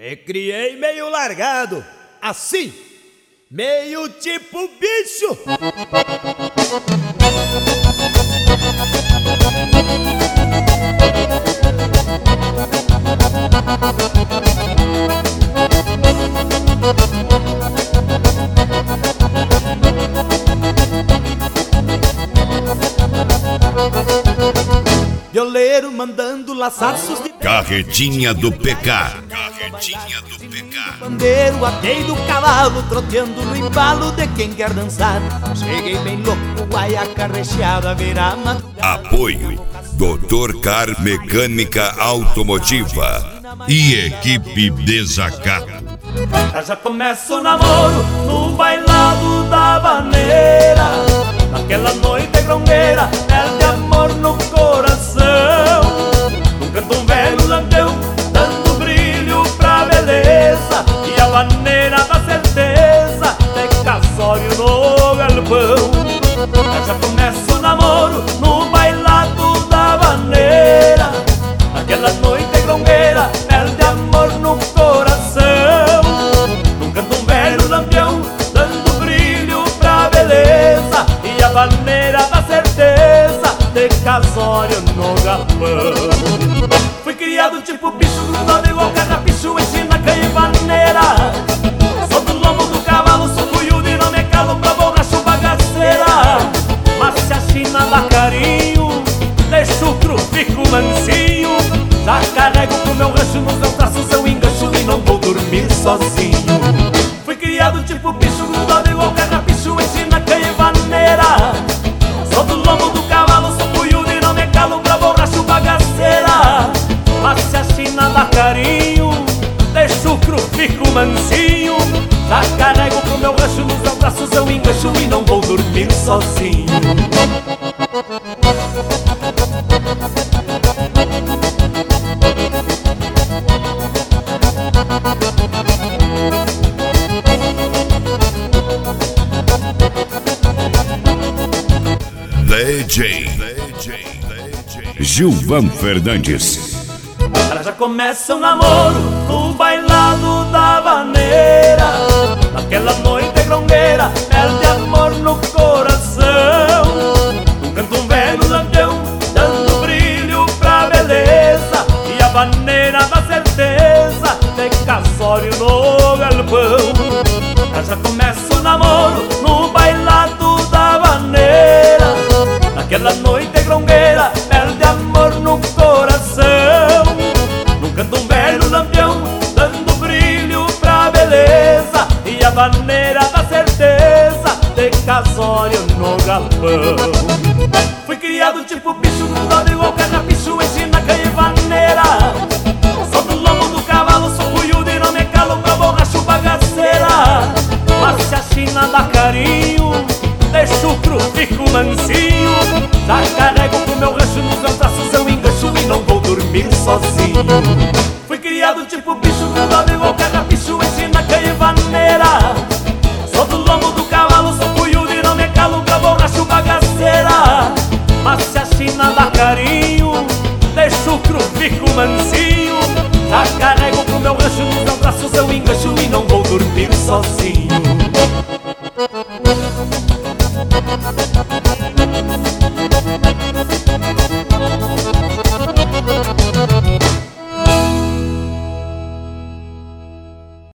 Me criei meio largado, assim, meio tipo bicho. Violeiro mandando laçaços de Carretinha do PK. Carretinha do PK. bandeiro, atei do cavalo, troteando no embalo de quem quer dançar. Cheguei bem louco, guaiaca recheada, virar madrugada. Apoio Dr. Car Mecânica Automotiva e Equipe Desacato. Já começa o namoro no bailado da vaneira. Naquela noite grongueira, perde amor no coração. Num canto um velho lampião, dando brilho pra beleza. E a vaneira da certeza, de casório no galpão. Já começa o namoro no bailado da vaneira. Naquela noite grongueira, perde amor no coração. Num canto um velho lampião, dando brilho pra beleza. E a vaneira da certeza, de casório no galpão. Fui criado tipo bicho, grudado igual carrapicho, ensina canha e vaneira. Sou do lombo do cavalo, sou cuiudo e não me calo pra borracho bagaceira. Mas se a China dá carinho, deixo o cru, fico mansinho. Já carrego pro meu rancho, nos meus braços eu engancho e não vou dormir sozinho. Fui criado tipo bicho, grudado igual carrapicho, ensina canha e vaneira. Sou do lombo do cavalo, sou cuiudo e não me calo pra borracho bagaceira. Mas se a China dá carinho, deixo o cru, fico mansinho. Já carrego pro meu rancho, nos meus braços eu engancho e não vou dormir sozinho. DJ Gilvan Fernandes. Já começa o namoro no bailado da vaneira. Naquela noite grongueira, perde amor no coração. Num canto um velho lampião, dando brilho pra beleza. E a vaneira da certeza, de casório no galpão. Já começa o namoro no bailado da vaneira. Naquela noite grongueira, perde amor no coração. Num canto um velho lampião, dando brilho pra beleza. E a vaneira da certeza, de casório no galpão. Fui criado tipo bicho, grudado igual carrapicho, ensina canha e vaneira. Sou do lombo do cavalo, sou cuiudo e não me calo pra borracho bagaceira. Mas se a China dá carinho, deixo o cru, fico mansinho. Já carrego pro meu rancho, nos meus braços eu engancho e não vou dormir sozinho. Fui criado tipo bicho, grudado igual carrapicho, ensina canha e vaneira. Sou do lombo do cavalo, sou cuiudo e não me calo pra borracho bagaceira. Mas se a China dá carinho, deixo o cru, fico mansinho. Já carrego pro meu rancho, nos meus braços eu engancho e não vou dormir sozinho.